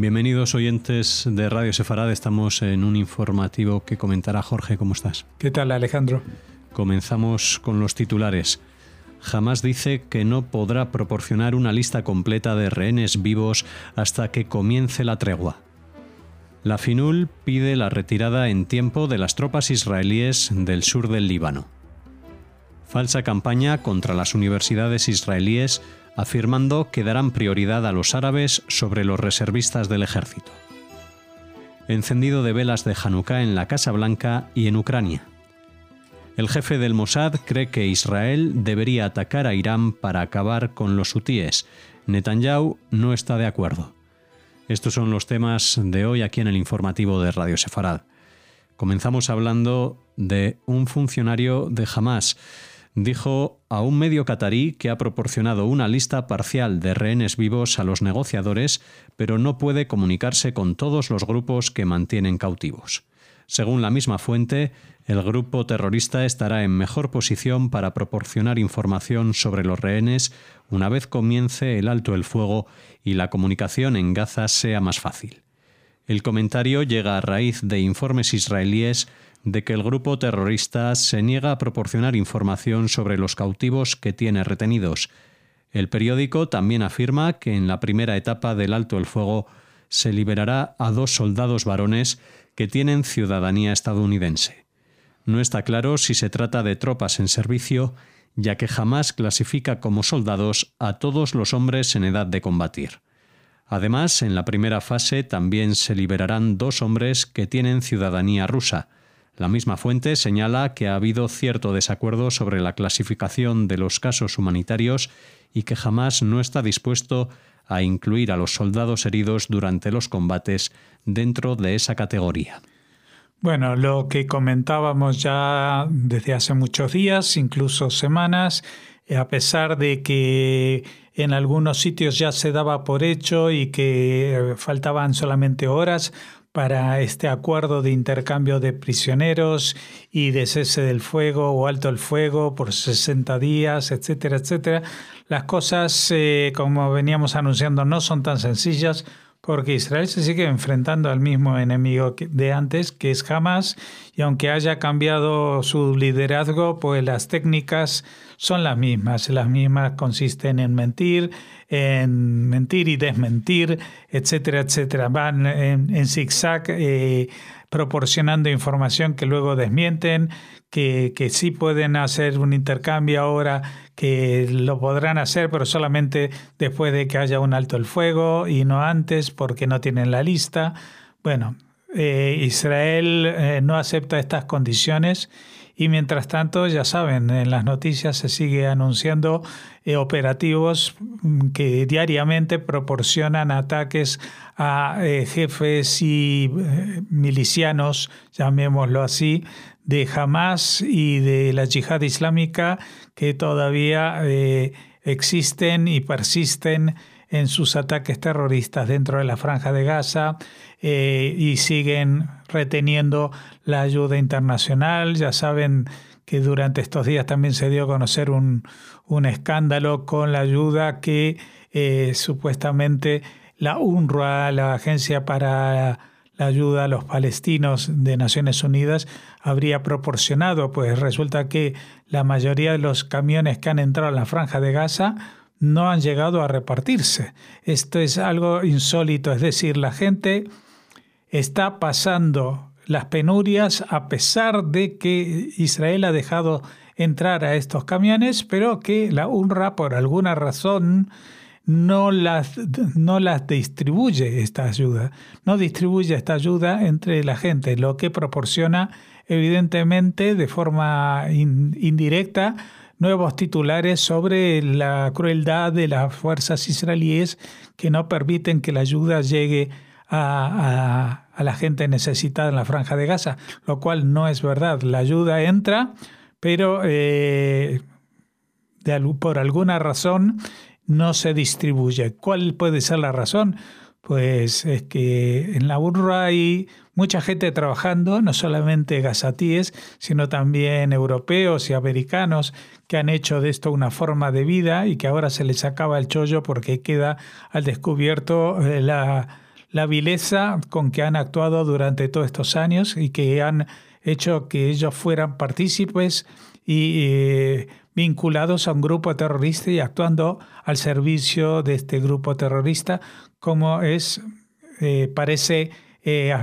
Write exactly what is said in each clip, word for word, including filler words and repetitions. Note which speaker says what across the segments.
Speaker 1: Bienvenidos oyentes de Radio Sefarad. Estamos en un informativo que comentará Jorge. ¿Cómo estás?
Speaker 2: ¿Qué tal, Alejandro?
Speaker 1: Comenzamos con los titulares. Hamás dice que no podrá proporcionar una lista completa de rehenes vivos hasta que comience la tregua. La FINUL pide la retirada en tiempo de las tropas israelíes del sur del Líbano. Falsa campaña contra las universidades israelíes, afirmando que darán prioridad a los árabes sobre los reservistas del ejército. Encendido de velas de Hanukká en la Casa Blanca y en Ucrania. El jefe del Mossad cree que Israel debería atacar a Irán para acabar con los hutíes. Netanyahu no está de acuerdo. Estos son los temas de hoy aquí en el informativo de Radio Sefarad. Comenzamos hablando de un funcionario de Hamás. Dijo a un medio catarí que ha proporcionado una lista parcial de rehenes vivos a los negociadores, pero no puede comunicarse con todos los grupos que mantienen cautivos. Según la misma fuente, el grupo terrorista estará en mejor posición para proporcionar información sobre los rehenes una vez comience el alto el fuego y la comunicación en Gaza sea más fácil. El comentario llega a raíz de informes israelíes de que el grupo terrorista se niega a proporcionar información sobre los cautivos que tiene retenidos. El periódico también afirma que en la primera etapa del alto el fuego se liberará a dos soldados varones que tienen ciudadanía estadounidense. No está claro si se trata de tropas en servicio, ya que Hamás clasifica como soldados a todos los hombres en edad de combatir. Además, en la primera fase también se liberarán dos hombres que tienen ciudadanía rusa. La misma fuente señala que ha habido cierto desacuerdo sobre la clasificación de los casos humanitarios y que Hamás no está dispuesto a incluir a los soldados heridos durante los combates dentro de esa categoría.
Speaker 2: Bueno, lo que comentábamos ya desde hace muchos días, incluso semanas, a pesar de que en algunos sitios ya se daba por hecho y que faltaban solamente horas para este acuerdo de intercambio de prisioneros y de cese del fuego o alto el fuego por sesenta días, etcétera, etcétera. Las cosas, eh, como veníamos anunciando, no son tan sencillas porque Israel se sigue enfrentando al mismo enemigo de antes, que es Hamás, y aunque haya cambiado su liderazgo, pues las técnicas son las mismas. Las mismas consisten en mentir, en mentir y desmentir, etcétera, etcétera. Van en, en zigzag eh, proporcionando información que luego desmienten, que, que sí pueden hacer un intercambio ahora, que lo podrán hacer, pero solamente después de que haya un alto el fuego y no antes, porque no tienen la lista. Bueno, eh, Israel eh, no acepta estas condiciones y mientras tanto, ya saben, en las noticias se sigue anunciando eh, operativos que diariamente proporcionan ataques a eh, jefes y eh, milicianos, llamémoslo así, de Hamás y de la Yihad Islámica que todavía eh, existen y persisten en sus ataques terroristas dentro de la Franja de Gaza eh, y siguen reteniendo la ayuda internacional. Ya saben que durante estos días también se dio a conocer un, un escándalo con la ayuda que eh, supuestamente la UNRWA, la Agencia para la Ayuda a los Palestinos de Naciones Unidas, habría proporcionado. Pues resulta que la mayoría de los camiones que han entrado en la Franja de Gaza no han llegado a repartirse. Esto es algo insólito, es decir, la gente está pasando las penurias a pesar de que Israel ha dejado entrar a estos camiones, pero que la UNRWA por alguna razón no las, no las distribuye esta ayuda, no distribuye esta ayuda entre la gente, lo que proporciona evidentemente de forma in, indirecta nuevos titulares sobre la crueldad de las fuerzas israelíes que no permiten que la ayuda llegue a, a, a la gente necesitada en la Franja de Gaza, lo cual no es verdad. La ayuda entra, pero eh, de, por alguna razón no se distribuye. ¿Cuál puede ser la razón? Pues es que en la UNRWA hay mucha gente trabajando, no solamente gazatíes, sino también europeos y americanos que han hecho de esto una forma de vida y que ahora se les acaba el chollo porque queda al descubierto la, la vileza con que han actuado durante todos estos años y que han hecho que ellos fueran partícipes y eh, vinculados a un grupo terrorista y actuando al servicio de este grupo terrorista, como es eh, parece eh,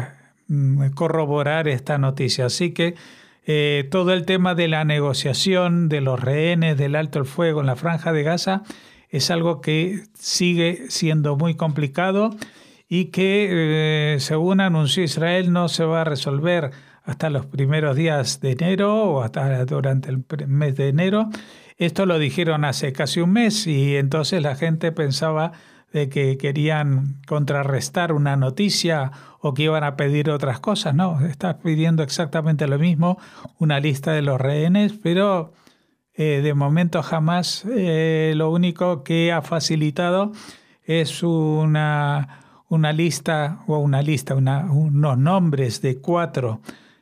Speaker 2: corroborar esta noticia. Así que eh, todo el tema de la negociación de los rehenes, del alto el fuego en la Franja de Gaza, es algo que sigue siendo muy complicado y que, eh, según anunció Israel, no se va a resolver hasta los primeros días de enero o hasta durante el mes de enero. Esto lo dijeron hace casi un mes y entonces la gente pensaba de que querían contrarrestar una noticia o que iban a pedir otras cosas. No, está pidiendo exactamente lo mismo, una lista de los rehenes, pero eh, de momento jamás eh, lo único que ha facilitado es una, una lista o una lista, una, unos nombres de cuatro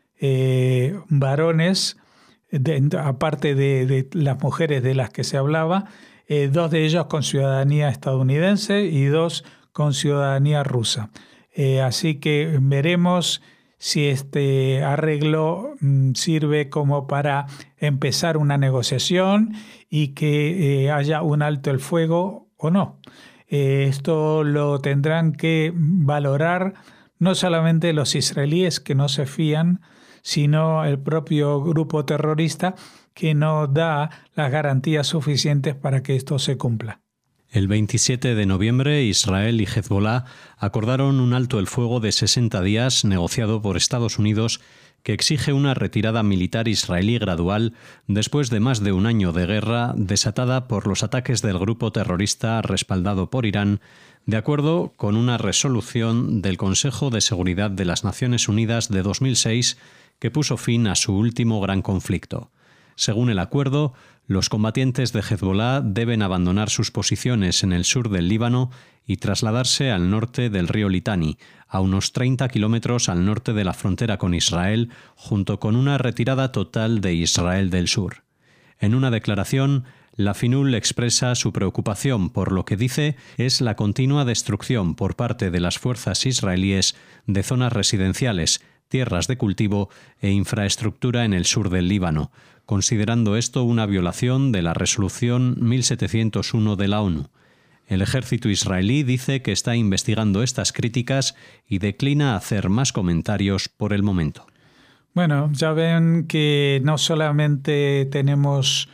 Speaker 2: eh, varones, de, aparte de, de las mujeres de las que se hablaba, eh, dos de ellos con ciudadanía estadounidense y dos con ciudadanía rusa. Eh, así que veremos si este arreglo mm, sirve como para empezar una negociación y que eh, haya un alto el fuego o no. Eh, esto lo tendrán que valorar no solamente los israelíes que no se fían, sino el propio grupo terrorista que no da las garantías suficientes para que esto se cumpla.
Speaker 1: El veintisiete de noviembre, Israel y Hezbollah acordaron un alto el fuego de sesenta días negociado por Estados Unidos que exige una retirada militar israelí gradual después de más de un año de guerra desatada por los ataques del grupo terrorista respaldado por Irán, de acuerdo con una resolución del Consejo de Seguridad de las Naciones Unidas de dos mil seis que puso fin a su último gran conflicto. Según el acuerdo, los combatientes de Hezbollah deben abandonar sus posiciones en el sur del Líbano y trasladarse al norte del río Litani, a unos treinta kilómetros al norte de la frontera con Israel, junto con una retirada total de Israel del sur. En una declaración, la FINUL expresa su preocupación por lo que dice es la continua destrucción por parte de las fuerzas israelíes de zonas residenciales, tierras de cultivo e infraestructura en el sur del Líbano, considerando esto una violación de la resolución mil setecientos uno de la ONU. El ejército israelí dice que está investigando estas críticas y declina hacer más comentarios por el momento.
Speaker 2: Bueno, ya ven que no solamente tenemos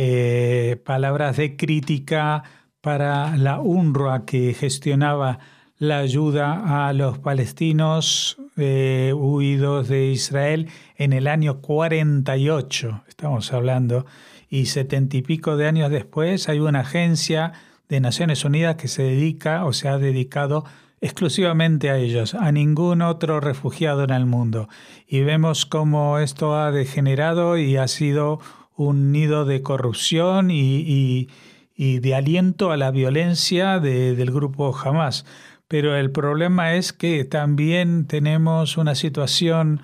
Speaker 2: eh, palabras de crítica para la UNRWA que gestionaba la ayuda a los palestinos eh, huidos de Israel en el año cuarenta y ocho, estamos hablando, y setenta y pico de años después hay una agencia de Naciones Unidas que se dedica o se ha dedicado exclusivamente a ellos, a ningún otro refugiado en el mundo. Y vemos cómo esto ha degenerado y ha sido un nido de corrupción y, y, y de aliento a la violencia de, del grupo Hamas. Pero el problema es que también tenemos una situación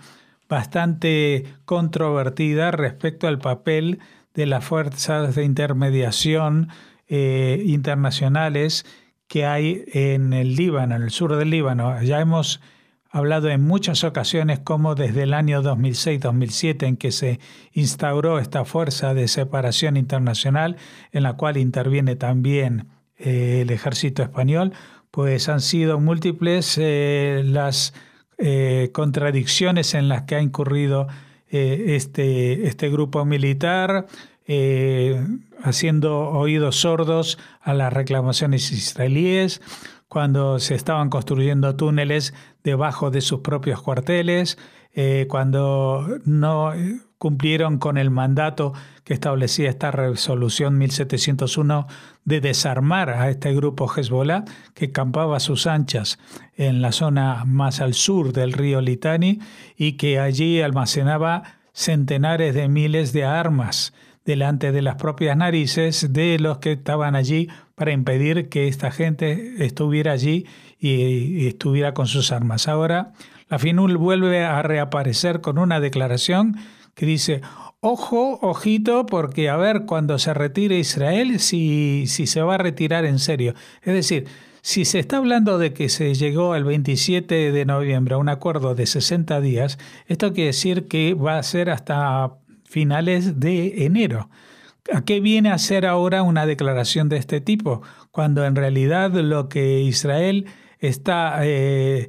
Speaker 2: bastante controvertida respecto al papel de las fuerzas de intermediación eh, internacionales que hay en el Líbano, en el sur del Líbano. Ya hemos hablado en muchas ocasiones cómo desde el año dos mil seis dos mil siete en que se instauró esta fuerza de separación internacional en la cual interviene también eh, el ejército español, pues han sido múltiples eh, las eh, contradicciones en las que ha incurrido eh, este, este grupo militar, eh, haciendo oídos sordos a las reclamaciones israelíes, cuando se estaban construyendo túneles debajo de sus propios cuarteles, eh, cuando no cumplieron con el mandato que establecía esta resolución mil setecientos uno de desarmar a este grupo Hezbollah que campaba a sus anchas en la zona más al sur del río Litani y que allí almacenaba centenares de miles de armas delante de las propias narices de los que estaban allí para impedir que esta gente estuviera allí y, y estuviera con sus armas. Ahora la FINUL vuelve a reaparecer con una declaración que dice, ojo, ojito, porque a ver cuando se retire Israel, si, si se va a retirar en serio. Es decir, Si se está hablando de que se llegó el veintisiete de noviembre a un acuerdo de sesenta días, esto quiere decir que va a ser hasta finales de enero. ¿A qué viene a ser ahora una declaración de este tipo? Cuando en realidad lo que Israel está, eh,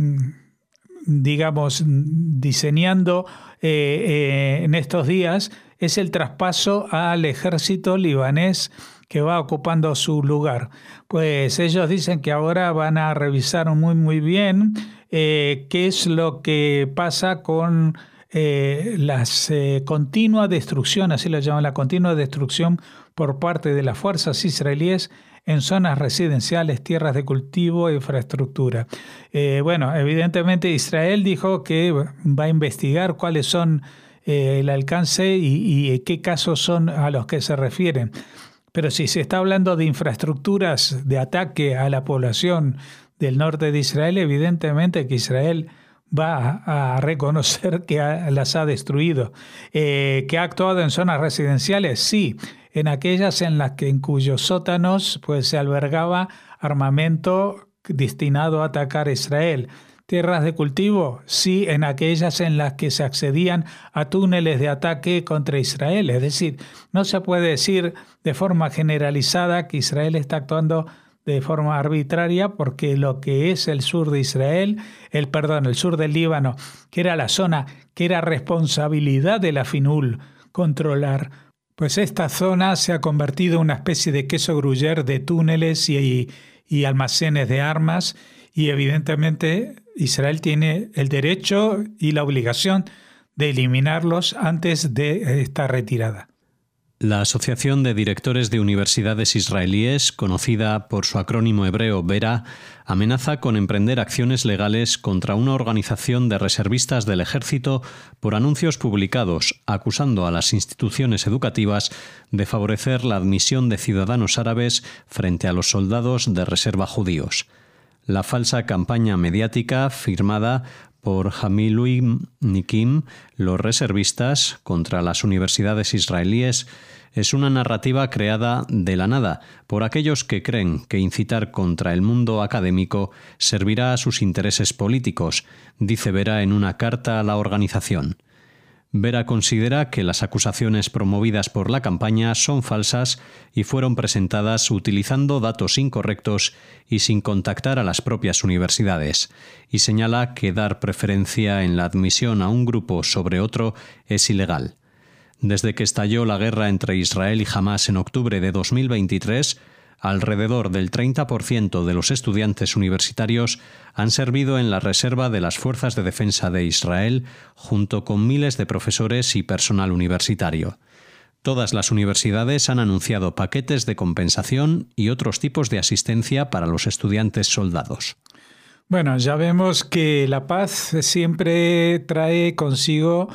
Speaker 2: digamos, diseñando eh, eh, en estos días es el traspaso al ejército libanés que va ocupando su lugar. Pues ellos dicen que ahora van a revisar muy muy bien eh, qué es lo que pasa con eh, las eh, continua destrucción, así lo llaman, la continua destrucción por parte de las fuerzas israelíes en zonas residenciales, tierras de cultivo e infraestructura. Eh, bueno, evidentemente Israel dijo que va a investigar cuáles son eh, el alcance y, y qué casos son a los que se refieren. Pero si se está hablando de infraestructuras de ataque a la población del norte de Israel, evidentemente que Israel va a reconocer que las ha destruido. Eh, ¿Que ha actuado en zonas residenciales? Sí, en aquellas en las que en cuyos sótanos pues, se albergaba armamento destinado a atacar a Israel. ¿Tierras de cultivo? Sí, en aquellas en las que se accedían a túneles de ataque contra Israel. Es decir, no se puede decir de forma generalizada que Israel está actuando de forma arbitraria, porque lo que es el sur de Israel, el perdón, el sur del Líbano, que era la zona que era responsabilidad de la FINUL controlar, pues esta zona se ha convertido en una especie de queso gruyère de túneles y, y almacenes de armas, y evidentemente Israel tiene el derecho y la obligación de eliminarlos antes de esta retirada.
Speaker 1: La Asociación de Directores de Universidades Israelíes, conocida por su acrónimo hebreo Vera, amenaza con emprender acciones legales contra una organización de reservistas del ejército por anuncios publicados, acusando a las instituciones educativas de favorecer la admisión de ciudadanos árabes frente a los soldados de reserva judíos. La falsa campaña mediática firmada por Hamiluim-Nikim, los reservistas, contra las universidades israelíes, es una narrativa creada de la nada por aquellos que creen que incitar contra el mundo académico servirá a sus intereses políticos, dice Vera en una carta a la organización. Vera considera que las acusaciones promovidas por la campaña son falsas y fueron presentadas utilizando datos incorrectos y sin contactar a las propias universidades, y señala que dar preferencia en la admisión a un grupo sobre otro es ilegal. Desde que estalló la guerra entre Israel y Hamás en octubre de dos mil veintitrés, alrededor del treinta por ciento de los estudiantes universitarios han servido en la reserva de las Fuerzas de Defensa de Israel, junto con miles de profesores y personal universitario. Todas las universidades han anunciado paquetes de compensación y otros tipos de asistencia para los estudiantes soldados.
Speaker 2: Bueno, ya vemos que la paz siempre trae consigo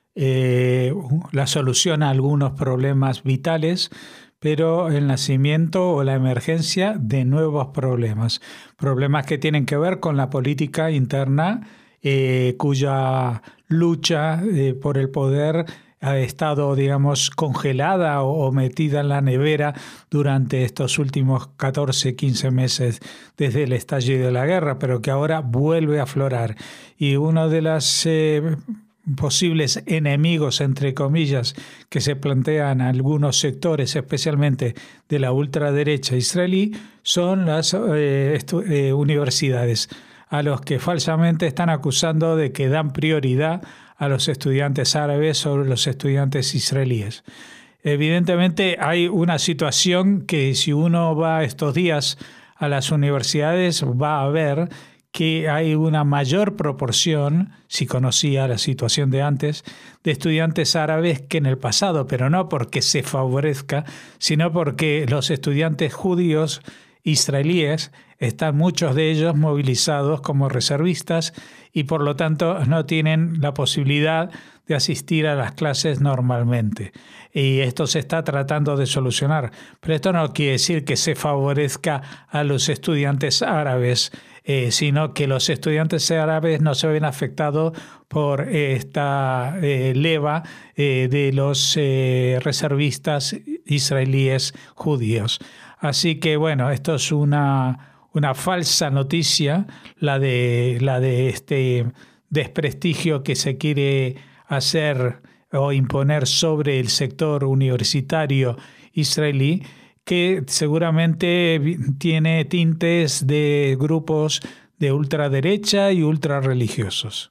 Speaker 2: eh, la solución a algunos problemas vitales, pero el nacimiento o la emergencia de nuevos problemas. Problemas que tienen que ver con la política interna, eh, cuya lucha eh, por el poder ha estado, digamos, congelada o, o metida en la nevera durante estos últimos catorce, quince meses desde el estallido de la guerra, pero que ahora vuelve a aflorar. Y uno de las Eh, posibles enemigos, entre comillas, que se plantean algunos sectores, especialmente de la ultraderecha israelí, son las eh, eh, universidades, a los que falsamente están acusando de que dan prioridad a los estudiantes árabes sobre los estudiantes israelíes. Evidentemente hay una situación que si uno va estos días a las universidades va a ver que hay una mayor proporción, si conocía la situación de antes, de estudiantes árabes que en el pasado, pero no porque se favorezca, sino porque los estudiantes judíos israelíes están muchos de ellos movilizados como reservistas y por lo tanto no tienen la posibilidad de asistir a las clases normalmente. Y esto se está tratando de solucionar. Pero esto no quiere decir que se favorezca a los estudiantes árabes, eh, sino que los estudiantes árabes no se ven afectados por esta eh, leva eh, de los eh, reservistas israelíes judíos. Así que bueno, esto es una, una falsa noticia, la de, la de este desprestigio que se quiere hacer o imponer sobre el sector universitario israelí, que seguramente tiene tintes de grupos de ultraderecha y ultrarreligiosos.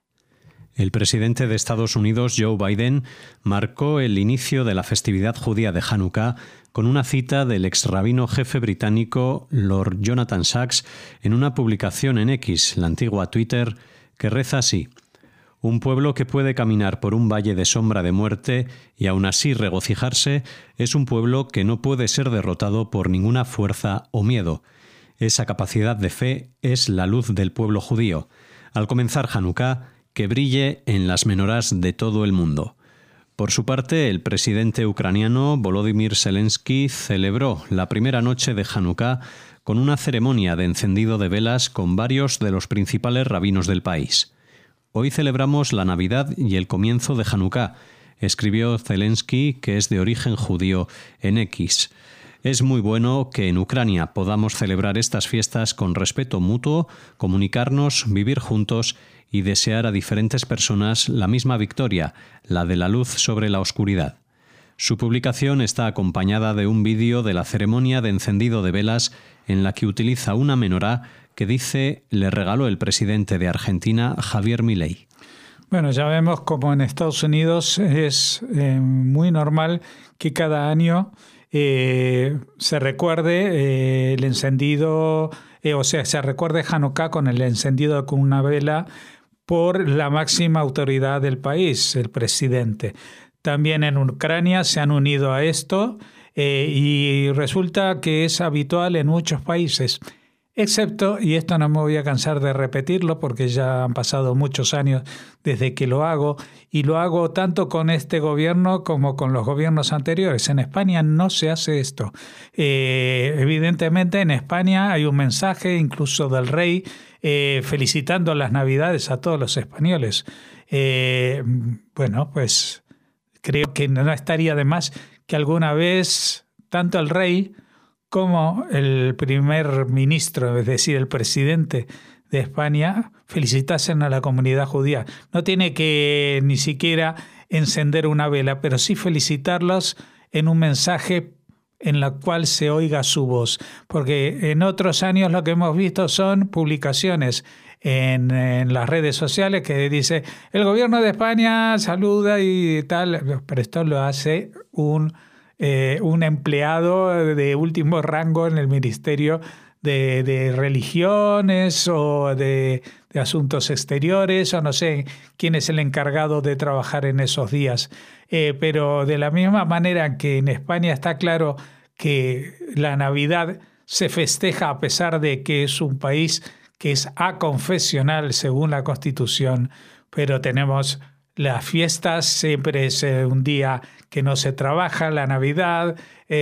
Speaker 1: El presidente de Estados Unidos, Joe Biden, marcó el inicio de la festividad judía de Hanukkah con una cita del ex rabino jefe británico Lord Jonathan Sacks en una publicación en X, la antigua Twitter, que reza así: un pueblo que puede caminar por un valle de sombra de muerte y aún así regocijarse es un pueblo que no puede ser derrotado por ninguna fuerza o miedo. Esa capacidad de fe es la luz del pueblo judío. Al comenzar Hanukkah, que brille en las menorás de todo el mundo. Por su parte, el presidente ucraniano Volodymyr Zelensky celebró la primera noche de Hanukkah con una ceremonia de encendido de velas con varios de los principales rabinos del país. Hoy celebramos la Navidad y el comienzo de Hanukkah, escribió Zelensky, que es de origen judío, en X. Es muy bueno que en Ucrania podamos celebrar estas fiestas con respeto mutuo, comunicarnos, vivir juntos y desear a diferentes personas la misma victoria, la de la luz sobre la oscuridad. Su publicación está acompañada de un vídeo de la ceremonia de encendido de velas en la que utiliza una menorá que dice le regaló el presidente de Argentina, Javier Milei.
Speaker 2: Bueno, ya vemos como en Estados Unidos es eh, muy normal que cada año eh, se recuerde eh, el encendido, eh, o sea, se recuerde Hanukkah con el encendido con una vela por la máxima autoridad del país, el presidente. También en Ucrania se han unido a esto eh, y resulta que es habitual en muchos países, excepto, y esto no me voy a cansar de repetirlo porque ya han pasado muchos años desde que lo hago, y lo hago tanto con este gobierno como con los gobiernos anteriores. En España no se hace esto. Eh, evidentemente en España hay un mensaje incluso del rey eh, felicitando las Navidades a todos los españoles. Eh, bueno, pues creo que no estaría de más que alguna vez tanto el rey como el primer ministro, es decir, el presidente de España, felicitasen a la comunidad judía. No tiene que ni siquiera encender una vela, pero sí felicitarlos en un mensaje en el cual se oiga su voz. Porque en otros años lo que hemos visto son publicaciones en, en las redes sociales que dice el gobierno de España saluda y tal, pero esto lo hace un Eh, un empleado de último rango en el Ministerio de, de Religiones o de, de Asuntos Exteriores, o no sé quién es el encargado de trabajar en esos días. Eh, pero de la misma manera que en España está claro que la Navidad se festeja a pesar de que es un país que es aconfesional según la Constitución, pero tenemos las fiestas, siempre es un día que no se trabaja, la Navidad,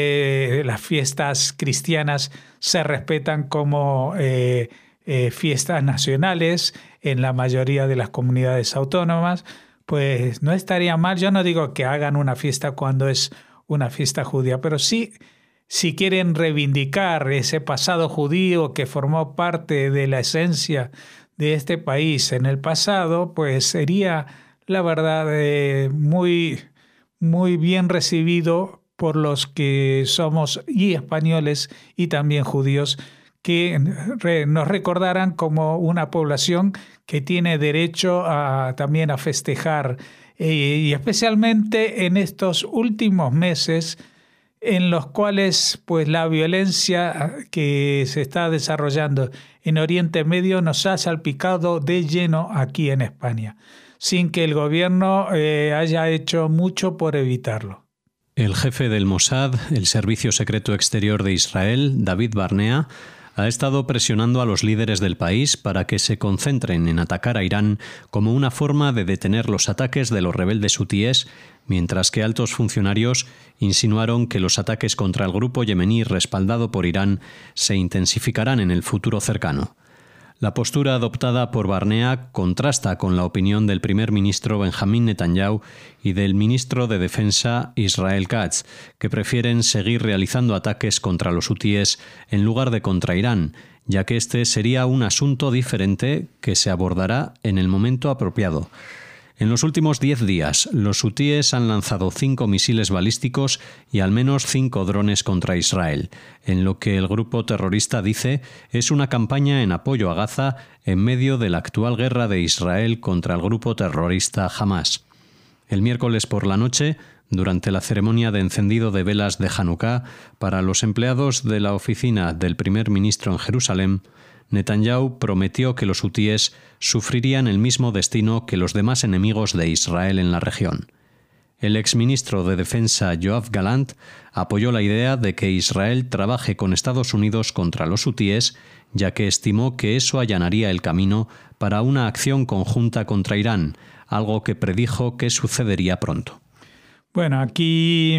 Speaker 2: eh, las fiestas cristianas se respetan como eh, eh, fiestas nacionales en la mayoría de las comunidades autónomas, pues no estaría mal. Yo no digo que hagan una fiesta cuando es una fiesta judía, pero sí, si quieren reivindicar ese pasado judío que formó parte de la esencia de este país en el pasado, pues sería, la verdad, eh, muy, muy bien recibido por los que somos y españoles y también judíos, que re, nos recordaran como una población que tiene derecho a, también a festejar, eh, y especialmente en estos últimos meses en los cuales pues, la violencia que se está desarrollando en Oriente Medio nos ha salpicado de lleno aquí en España, sin que el gobierno eh, haya hecho mucho por evitarlo.
Speaker 1: El jefe del Mossad, el Servicio Secreto Exterior de Israel, David Barnea, ha estado presionando a los líderes del país para que se concentren en atacar a Irán como una forma de detener los ataques de los rebeldes hutíes, mientras que altos funcionarios insinuaron que los ataques contra el grupo yemení respaldado por Irán se intensificarán en el futuro cercano. La postura adoptada por Barnea contrasta con la opinión del primer ministro Benjamín Netanyahu y del ministro de Defensa Israel Katz, que prefieren seguir realizando ataques contra los hutíes en lugar de contra Irán, ya que este sería un asunto diferente que se abordará en el momento apropiado. En los últimos diez días, los hutíes han lanzado cinco misiles balísticos y al menos cinco drones contra Israel, en lo que el grupo terrorista dice es una campaña en apoyo a Gaza en medio de la actual guerra de Israel contra el grupo terrorista Hamás. El miércoles por la noche, durante la ceremonia de encendido de velas de Hanukká para los empleados de la oficina del primer ministro en Jerusalén, Netanyahu prometió que los hutíes sufrirían el mismo destino que los demás enemigos de Israel en la región. El exministro de Defensa Yoav Gallant apoyó la idea de que Israel trabaje con Estados Unidos contra los hutíes, ya que estimó que eso allanaría el camino para una acción conjunta contra Irán, algo que predijo que sucedería pronto.
Speaker 2: Bueno, aquí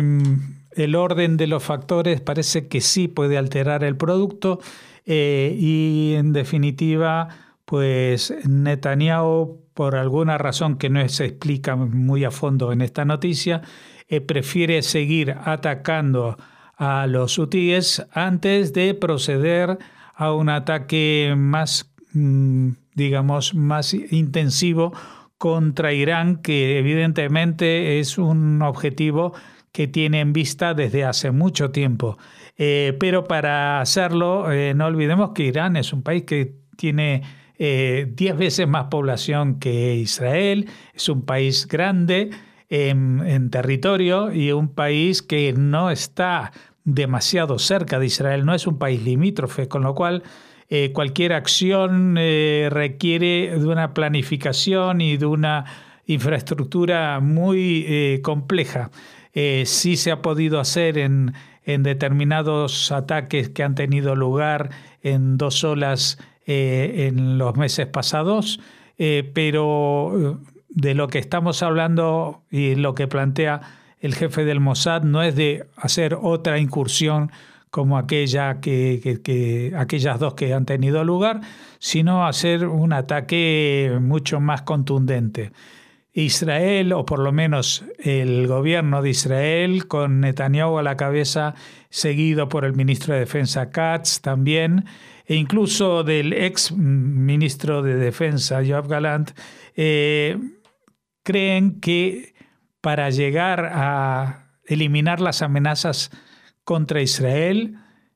Speaker 2: el orden de los factores parece que sí puede alterar el producto. Eh, y en definitiva, pues Netanyahu, por alguna razón que no se explica muy a fondo en esta noticia, eh, prefiere seguir atacando a los hutíes antes de proceder a un ataque más, digamos, más intensivo contra Irán, que evidentemente es un objetivo que tiene en vista desde hace mucho tiempo. Eh, pero para hacerlo, eh, no olvidemos que Irán es un país que tiene eh, diez veces más población que Israel, es un país grande en, en territorio y un país que no está demasiado cerca de Israel, no es un país limítrofe, con lo cual eh, cualquier acción eh, requiere de una planificación y de una infraestructura muy eh, compleja. Eh, sí se ha podido hacer en, en determinados ataques que han tenido lugar en dos olas eh, en los meses pasados, eh, pero de lo que estamos hablando y lo que plantea el jefe del Mossad no es de hacer otra incursión como aquella que, que, que aquellas dos que han tenido lugar, sino hacer un ataque mucho más contundente. Israel, o por lo menos el gobierno de Israel, con Netanyahu a la cabeza, seguido por el ministro de Defensa Katz también, e incluso del ex ministro de Defensa Yoav Gallant, eh, creen que para llegar a eliminar las amenazas contra Israel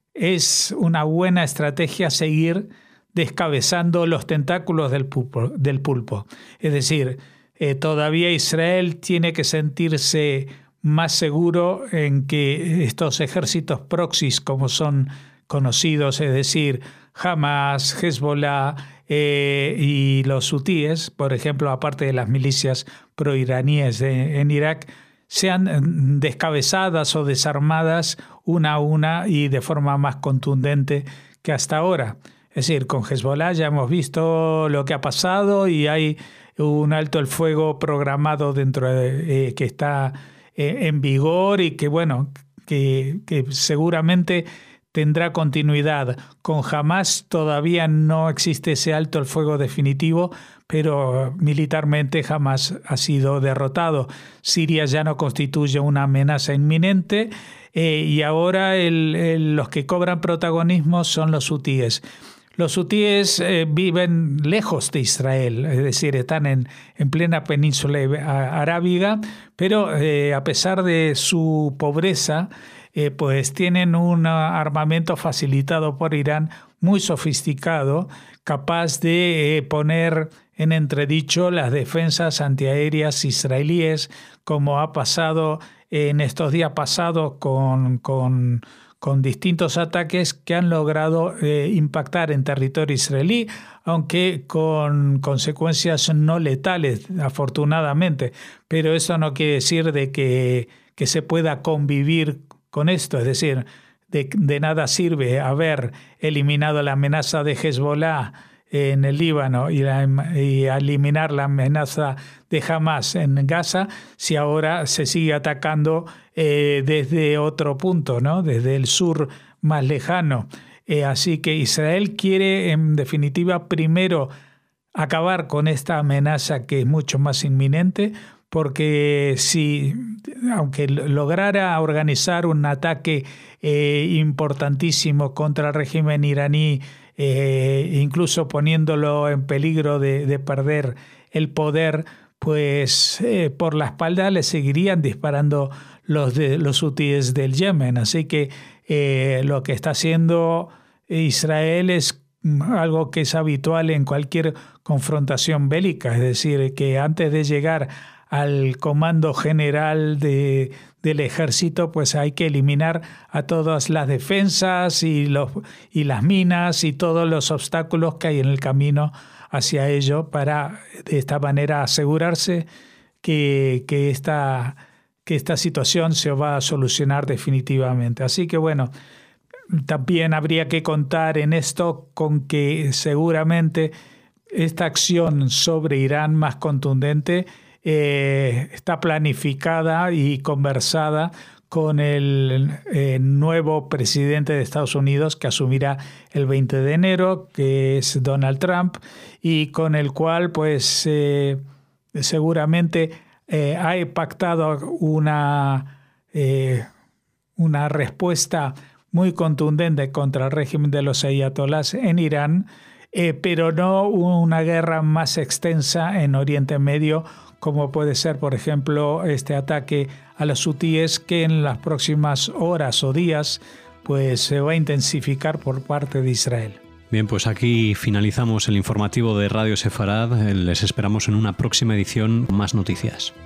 Speaker 2: es una buena estrategia seguir descabezando los tentáculos del pulpo. Del pulpo. Es decir, Eh, todavía Israel tiene que sentirse más seguro en que estos ejércitos proxies, como son conocidos, es decir, Hamas, Hezbollah eh, y los hutíes, por ejemplo, aparte de las milicias proiraníes de, en Irak, sean descabezadas o desarmadas una a una y de forma más contundente que hasta ahora. Es decir, con Hezbollah ya hemos visto lo que ha pasado y hay un alto el fuego programado dentro de, eh, que está eh, en vigor y que, bueno, que, que seguramente tendrá continuidad. Con Hamás todavía no existe ese alto el fuego definitivo, pero militarmente Hamás ha sido derrotado. Siria ya no constituye una amenaza inminente eh, y ahora el, el, los que cobran protagonismo son los hutíes. Los hutíes eh, viven lejos de Israel, es decir, están en, en plena península arábiga, pero eh, a pesar de su pobreza, eh, pues tienen un armamento facilitado por Irán muy sofisticado, capaz de eh, poner en entredicho las defensas antiaéreas israelíes, como ha pasado en estos días pasados con... con con distintos ataques que han logrado eh, impactar en territorio israelí, aunque con consecuencias no letales, afortunadamente. Pero eso no quiere decir de que, que se pueda convivir con esto, es decir, de, de nada sirve haber eliminado la amenaza de Hezbollah en el Líbano y, la, y eliminar la amenaza de Hamás en Gaza si ahora se sigue atacando eh, desde otro punto, ¿no? Desde el sur más lejano. Eh, así que Israel quiere, en definitiva, primero acabar con esta amenaza que es mucho más inminente, porque si, aunque lograra organizar un ataque eh, importantísimo contra el régimen iraní, eh, incluso poniéndolo en peligro de, de perder el poder, pues eh, por la espalda le seguirían disparando los, de, los hutíes del Yemen. Así que eh, lo que está haciendo Israel es algo que es habitual en cualquier confrontación bélica, es decir, que antes de llegar al comando general de, del ejército, pues hay que eliminar a todas las defensas y, los, y las minas y todos los obstáculos que hay en el camino hacia ello, para de esta manera asegurarse que, que, esta, que esta situación se va a solucionar definitivamente. Así que bueno, también habría que contar en esto con que seguramente esta acción sobre Irán más contundente eh, está planificada y conversada con el eh, nuevo presidente de Estados Unidos, que asumirá el veinte de enero, que es Donald Trump, y con el cual pues eh, seguramente eh, ha pactado una, eh, una respuesta muy contundente contra el régimen de los ayatolás en Irán, eh, pero no una guerra más extensa en Oriente Medio, como puede ser, por ejemplo, este ataque a los hutíes, que en las próximas horas o días pues se va a intensificar por parte de Israel.
Speaker 1: Bien, pues aquí finalizamos el informativo de Radio Sefarad. Les esperamos en una próxima edición con más noticias.